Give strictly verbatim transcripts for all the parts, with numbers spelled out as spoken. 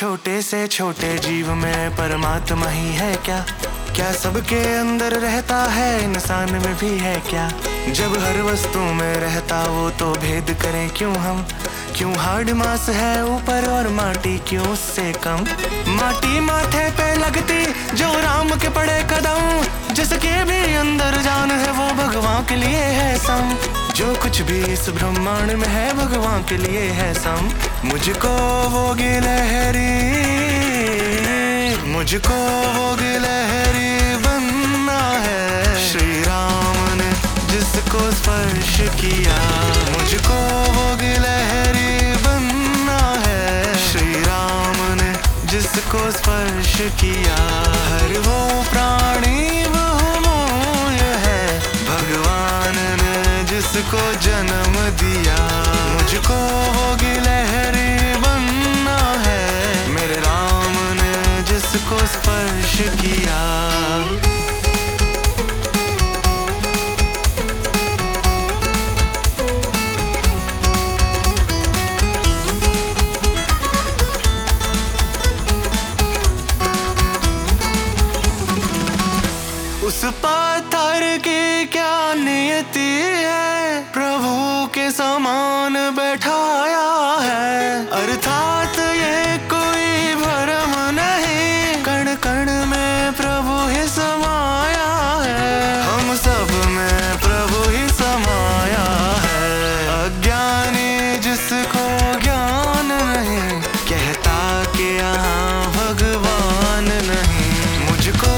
छोटे से छोटे जीव में परमात्मा ही है क्या? क्या सबके अंदर रहता है, इंसान में भी है क्या? जब हर वस्तु में रहता वो तो भेद करें क्यों हम? क्यों हार्ड मास है ऊपर और माटी क्यों उससे कम? माटी माथे पे लगती जो राम के पड़े कदम, जिसके भी अंदर जान है वो भगवान के लिए है सम। जो कुछ भी इस ब्रह्मांड में है भगवान के लिए है सम। मुझको वो गिलहरी, मुझको वो गिलहरी बनना है। श्री राम ने जिसको स्पर्श किया, मुझको वो गिलहरी बनना है। श्री राम ने जिसको स्पर्श किया। हर वो प्राणी बहुमूल्य है, भगवान ने जिसको जन्म दिया। मुझको वो गिलहरी बनना है, मेरे राम ने जिसको स्पर्श किया। उस पत्थर की क्या नियति है, प्रभु के समान बैठाया है। अर्थात ये कोई भ्रम नहीं, कण कण में प्रभु ही समाया है। हम सब में प्रभु ही समाया है। अज्ञानी जिसको ज्ञान नहीं, कहता कि यहाँ भगवान नहीं। मुझको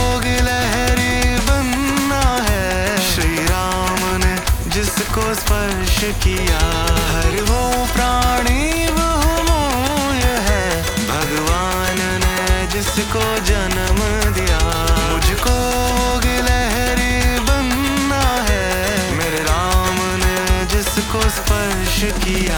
जिसको स्पर्श किया। हर वो प्राणी बहुमूल्य है, भगवान ने जिसको जन्म दिया। मुझको गिलहरी बनना है, मेरे राम ने जिसको स्पर्श किया।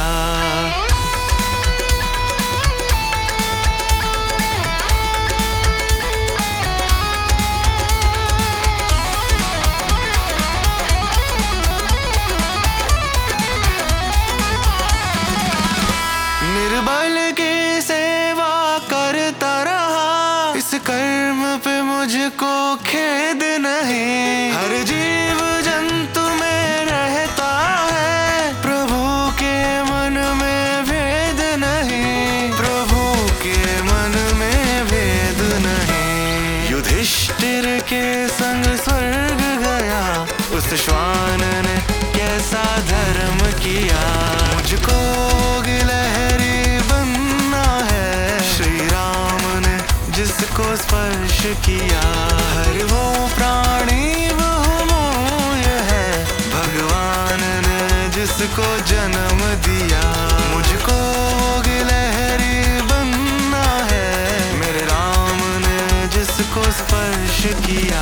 निर्बल की सेवा करता रहा, इस कर्म पे मुझको खेद नहीं। हर जीव जंतु में रहता है, प्रभु के मन में भेद नहीं। प्रभु के मन में भेद नहीं। युधिष्ठिर के संग स्वर्ग गया, उस श्वान ने कैसा धर्म किया। मुझको गिलहरी बनना है, श्री राम ने जिसको स्पर्श किया। हर वो प्राणी बहुमूल्य है, भगवान ने जिसको जन्म दिया। मुझको गिलहरी बनना है, मेरे राम ने जिसको स्पर्श किया।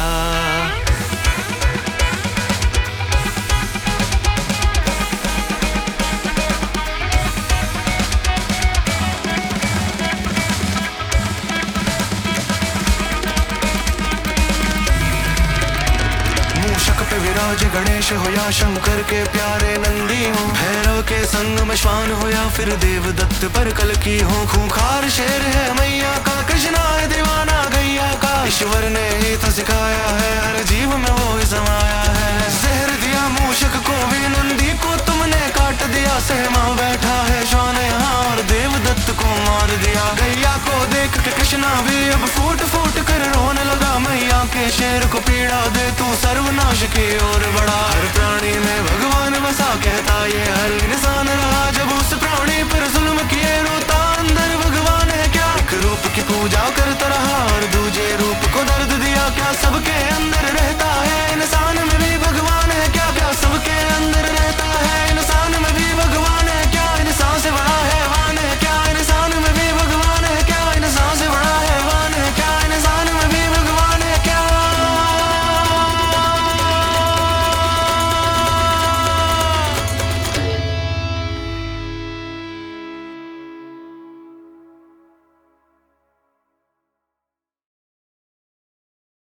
विराज गणेश हो या शंकर के प्यारे नंदी हो, भैरव के संग में श्वान हो या फिर देवदत्त पर कल की हो। खूंखार शेर है मैया का, कृष्णा है दीवाना गैया का। ईश्वर ने ही तो सिखाया है, हर जीव में वो ही समाया है। जहर दिया मूषक को भी, नंदी को तुमने काट दिया। सहमा बैठा है श्वान यहाँ और देवदत्त को मार दिया। गैया को देख के कृष्णा भी अब फूट फूट कर रोने लगा। मैया के शेर को पीड़ा दे तू सर्वनाश की ओर बढ़ा। हर प्राणी में भगवान बसा, कहता ये हर इंसान रहा। जब उस प्राणी पर जुल्म किए रोता, अंदर भगवान है क्या? एक रूप की पूजा करता रहा और दूजे रूप